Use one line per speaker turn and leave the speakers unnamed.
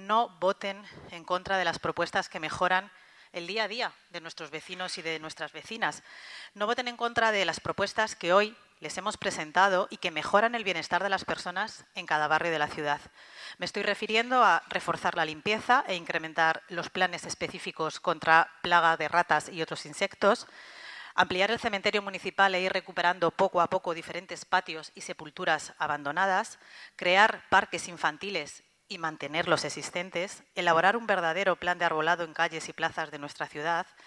no voten en contra de las propuestas que mejoran el día a día de nuestros vecinos y de nuestras vecinas. No voten en contra de las propuestas que hoy les hemos presentado y que mejoran el bienestar de las personas en cada barrio de la ciudad. Me estoy refiriendo a reforzar la limpieza e incrementar los planes específicos contra plaga de ratas y otros insectos, ampliar el cementerio municipal e ir recuperando poco a poco diferentes patios y sepulturas abandonadas, crear parques infantiles y mantener los existentes, elaborar un verdadero plan de arbolado en calles y plazas de nuestra ciudad,